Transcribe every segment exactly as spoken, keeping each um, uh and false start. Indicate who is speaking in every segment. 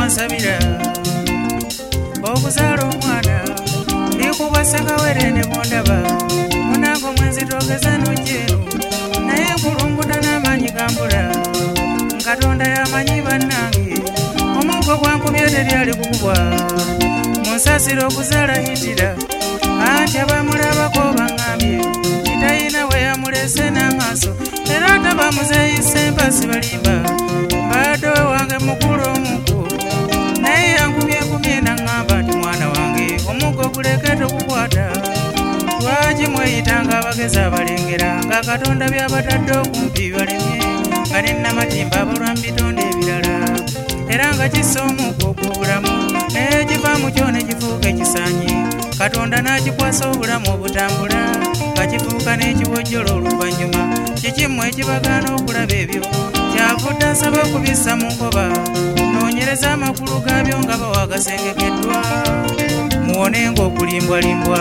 Speaker 1: wansabira okuzaala omwana ndikubaseka were ne bondaba munango mwenzitogeza nojeno naye nkulunguta n'amaanyi gambula Katonda yamanyi bannange omugo gwankubye teryali kukubwa munsasiro okuzaala hitira anti abamulabako baŋŋambye kitayina we yamulese n'amaaso era ate bamuzeeyise mpasi balimba mbadde wange mukulu omuku naye yankubyenkubye naŋŋamba nti mwana wange omugo guleke tokukwata lwaki mweyitanga abagezi abalengera nga Katonda byabatadde okumpi balemye nga nennamatimba abalwa mu bitonde ebirala era nga kissa omugo ogw'obulamu naye kiva mu kyo ne kifuuka ekisaanyi Katonda n'akikwasa obulamu obutambula nga kifuuka n'ekiwojjolo oluvannyuma kikimu ekibagaana okulaba ebyo kyavudde asaba okubissa mu nkoba noonyereza amakulu gaabyo nga bawagasengekeddwa muwone ng'okulimbwalimbwa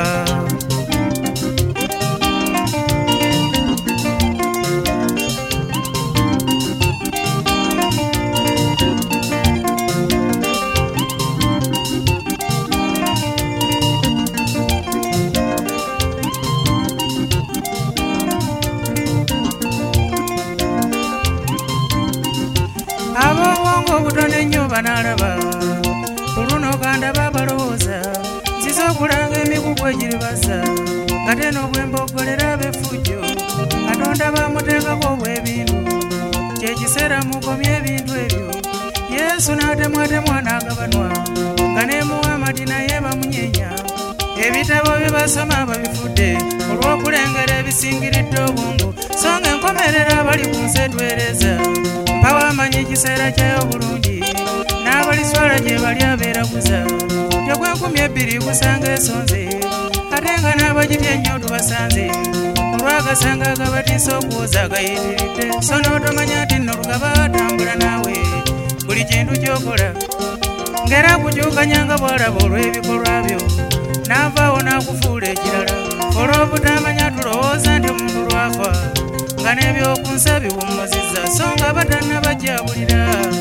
Speaker 1: ab'obwongo obutono ennyo banaalaba ku luno gandaba balowooza nziza okulanga emigugu egiribaza nga te n'obwembogolera ab'effujjo Katonda bamuteekako obw'ebintu kyekiseera mukomye ebintu ebyo Yesu n'atemwatemwa n'agabanwa nga ne Muhamadi naye bamunyeenya ebitabo bye basoma babifudde olw'okulengera ebisingiridde obwongo so nga enkomerera abali ku nsi etwereeza mpawamanyi ekiseera kyayo bulungi n'abaliswala gye bali abeeraguza tekwenkumi ebbiri kusanga esonze ate nga n'abagitya ennyo tubasanze olwagasanga agabatiisa okuwoza agayitiridde so n'otomanya nti nno lugaba atambula naawe buli kintu ky'okola ng'era kukyukanyanga bw'alaba olw'ebikolwa byo n'avaawo n'akufuula ekirala olw'obutamanya tulowooza nti omuntu lwafa nga n'ebyokunsa biwummuzizza so nga batannabajabulira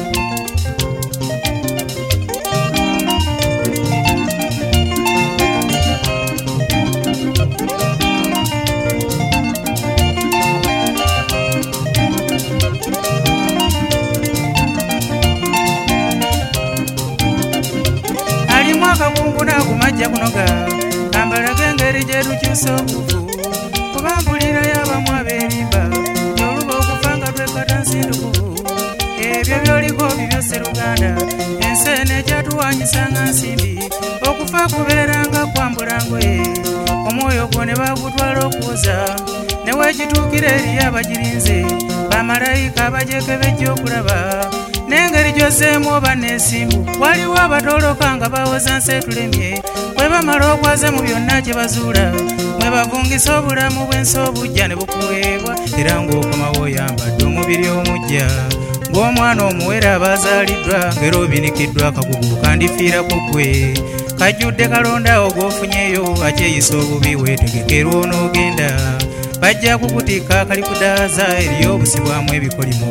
Speaker 1: alimu akakungu n'akumajja kunoga kambalage engeri gye tukyusa obuvu kuba mpulirayo abamu abeerimba oluba okufa nga twekata nsindukuvu ebyo byoliko bibyo Sseruganda ensi eno ekyatuwanyisanga nsimbi okufa kubeeranga kwambula ngoye omwoyo gwo ne bagutwala okuwoza ne weekituukira eriyo abagirinze bamalayika abajekebejja okulaba n'engeri gy'ozzeemu oba n'ensimbu waliwo abatoloka nga bawoza nsi etulemye bwe bamala okwaza mu byonna kye bazuula bwe bavungisa obulamu bw'ensi obujja ne bukuweebwa era ng'okomawo oyambadde omubiri omujja ng'omwana omuwere abazaaliddwa ng'era obinikiddwa akagugu kandifiira ku ggwe kajjudde kalondawo gw'ofunyeyo akyeyisa obubi weetegekera onoogenda bajja kukutikka akalikudaaza eriyo obusibwamu ebikolimo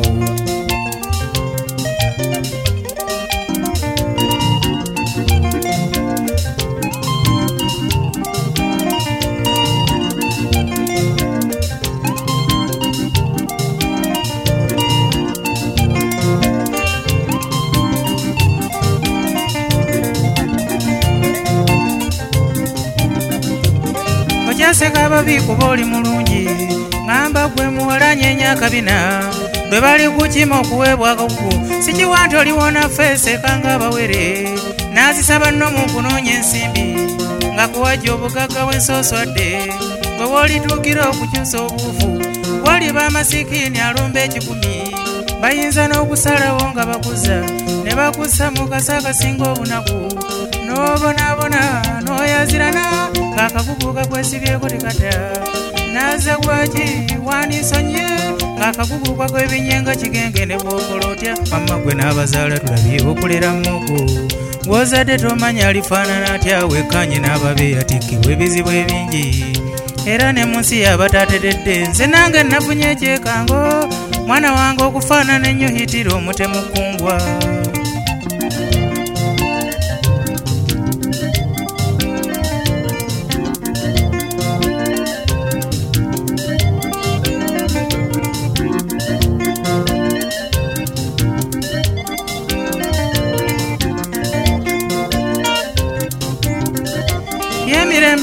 Speaker 1: Okyaseka ababi kuba oli mulungi ngamba gwe muwala nyeenya akabina bwe bali kukima okuweebwa akakugu sikiwa nti oliwona feeseka ng'abawere n'azisaba nno mu kunoonya ensimbi nga kuwajja obugagga bw'ensooswadde bwe woolituukira okukyusa obuufu waliba amasikiini alumba ekikumi bayinza n'okusalawo nga bakuza ne bakussa mu kasa akasinga obunaku n'obonaabona n'oyazirana ng'akagugu kakwesibyeko tekata naza gwaki wanisonye ng'akagugu kakwebinyenga kigenge ne bw'okola otya mamma gwe n'abazaala tulabye okulera muku gw'ozadde tomanya alifaanana atya wekkanye n'ababe atikkibwa ebizibu ebingi era ne mu nsi y'abatateredde nze nange nafunye ekyekango mwana wange okufaanana ennyo hitira omutemu kungwa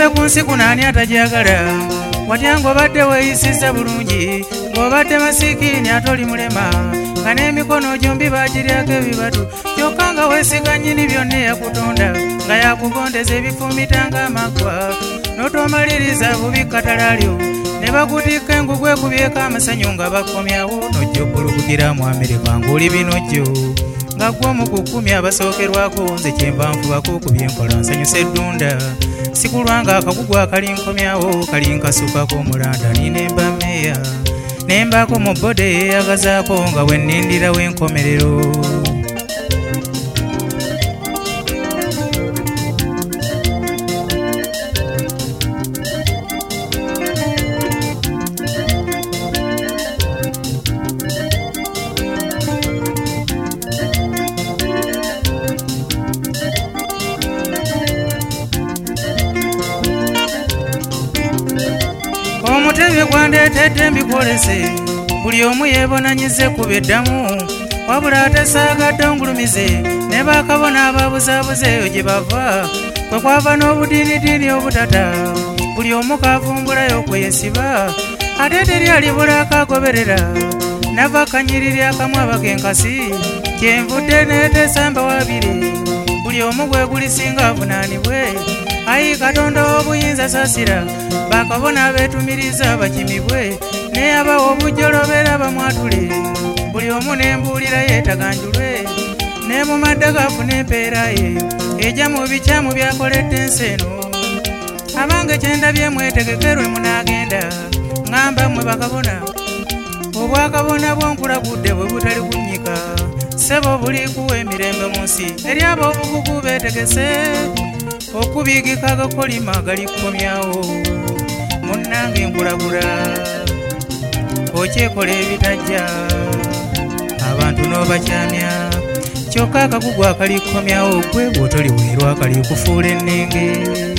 Speaker 1: emirembe ku nsi kuno ani atajagala watya ng'obadde weeyisiza bulungi ng'obadde masikiini ate oli mulema nga n'emikono gyombi bagiryako ebibatu kyokka nga weesiga nnyini byonna eyakutonda nga yakugondeza ebifumita ng'amaggwa n'otomaliriza bubi katalalyo ne bakutikka engugu ekubyeko amasanyu nga bakomyawo n'ojja obbulukugira mu Amerika ng'oli binojjo nga gwe omu ku kkumi abasookerwako nze kyenva nfubako okubye enkola nsanyusa eddunda sikulwanga akagugu akalinkomyawo kalinkasukako omulanda nina emba meeya nembaako mu bode yeeyagazaako nga bwe nnindirawo enkomerero omutebe gwandeetedde mbikwolese buli omu yeebonanyize kuba eddamu wabula ate saagadde ongulumize ne bakabona ababuzaabuze eyo gye bava kwe kwava n'obudiinidiini obutata buli omu kavumbulayo kweyesiba ate teri alibulako agoberera nava kanyiriri akamu abakenkasi kyenvudde neeteesa mbawabire buli omu gwegulisinga avunaanibwe ayi katonda w'obuyinza saasira bakabona abeetumiriza bakimibwe naye abawa obujjolobera bamwatule buli omu n'embuulira yeetaganjulwe ne mu madde gaafuna empeera ye ejja mu bikyamu byakoledde ensi eno abange kyendabye mwetegekerwe munaagenda ŋŋamba mmwe bakabona obwakabona bw'onkulagudde bwe butali kunnyika ssebo buli kuwa emirembe mu nsi eri ab'obukugu beetegese okubiigika agakolima galikomyawo munnange nkulagula okyekola ebitajja abantu n'obakyamya kyokka akagugu akalikomyawo gwe bw'otoliweerwa kalikufuula ennenge